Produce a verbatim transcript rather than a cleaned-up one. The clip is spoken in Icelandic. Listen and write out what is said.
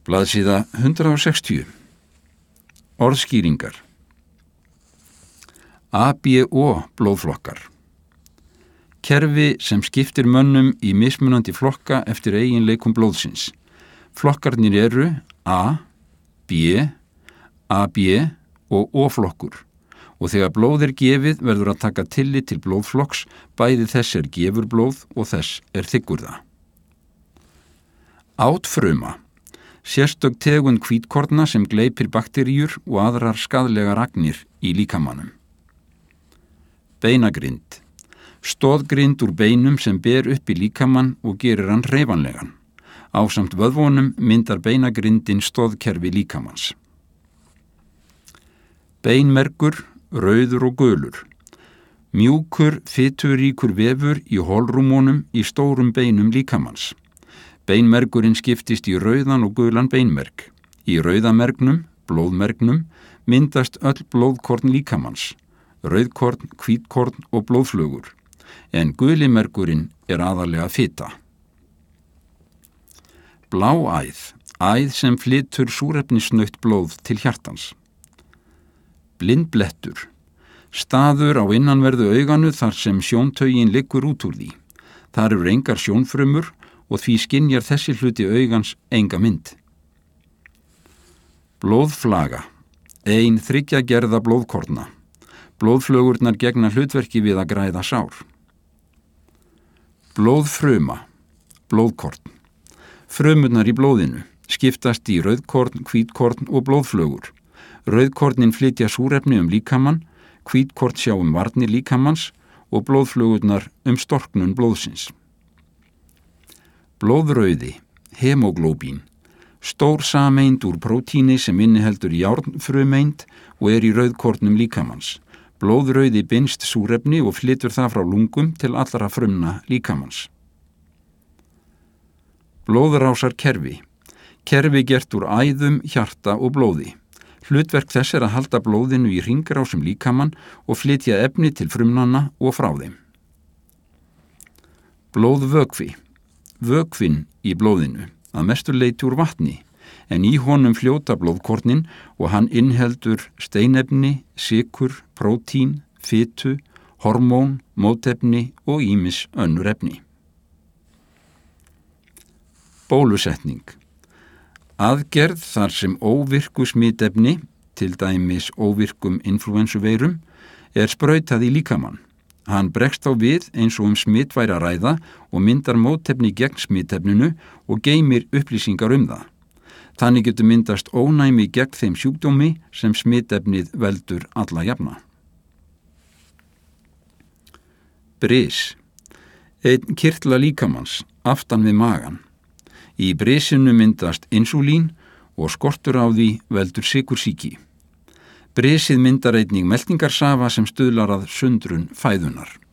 Blaðsíða hundrað og sextíu. Orðskýringar. A B O blóðflokkar. Kerfi sem skiptir mönnum í mismunandi flokka eftir eiginleikum blóðsins. Flokkarnir eru A, B, A B og O-flokkur og þegar blóð er gefið verður að taka tillit til blóðflokks, bæði þess er gefur blóð og þess er þiggur það. Átfruma. Sérstök tegund hvítkorna sem gleypir bakteríur og aðrar skaðlegar agnir í líkamanum. Beinagrind. Stoðgrind úr beinum sem ber upp í líkamann og gerir hann hreyfanlegan. Ásamt vöðvunum myndar beinagrindin stoðkerfi líkamans. Beinmergur, rauður og gulur. Mjúkur, fituríkur vefur í holrúmunum í stórum beinum líkamans. Beinmergurinn skiptist í rauðan og gulan beinmerg. Í rauðamergnum, blóðmergnum, myndast öll blóðkorn líkamans, rauðkorn, hvítkorn og blóðflögur, en gulimergurinn er aðalega fita. Bláæð, æð sem flytur súrefnisnautt blóð til hjartans. Blindblettur, staður á innanverðu auganu þar sem sjóntaugin liggur út úr því. Þar eru engar sjónfrumur og því skynjar þessi hluti augans enga mynd. Blóðflaga, ein þriggja gerða blóðkorna. Blóðflögurnar gegna hlutverki við að græða sár. Blóðfruma, blóðkorn. Frumurnar í blóðinu skiptast í rauðkorn, hvítkorn og blóðflögur. Rauðkornin flytja súrefni um líkamann, hvítkorn sjá um varnir líkamans og blóðflögurnar um storknun blóðsins. Blóðrauði, hemoglóbín. Stór sameind úr prótíni sem inniheldur járnfrumeind og er í rauðkornum líkamans. Blóðrauði binst súrefni og flytur það frá lungum til allra frumna líkamans. Blóðrásarkerfi. Kerfi gert úr æðum, hjarta og blóði. Hlutverk þess er að halda blóðinu í hringrásum líkamann og flytja efni til frumnanna og frá þeim. Blóðvökvi. Vökvinn í blóðinu, að mestu leyti úr vatni, en í honum fljóta blóðkornin og hann inniheldur steinefni, sykur, prótín, fitu, hormón, mótefni og ýmis önnur efni. Bólusetning. Aðgerð þar sem óvirku smitefni, til dæmis óvirkum inflúensuveirum, er sprautað í líkamann. Hann bregst á við eins og um smitt væri að ræða og myndar mótefni gegn smitefninu og geymir upplýsingar um það. Þannig getur myndast ónæmi gegn þeim sjúkdómi sem smitefnið veldur alla jafna. Bris. Einn kirtla líkamans, aftan við magan. Í brisinu myndast insúlín og skortur á því veldur sykursýki. Brisið myndar einnig meltingarsafa sem stuðlar að sundrun fæðunar.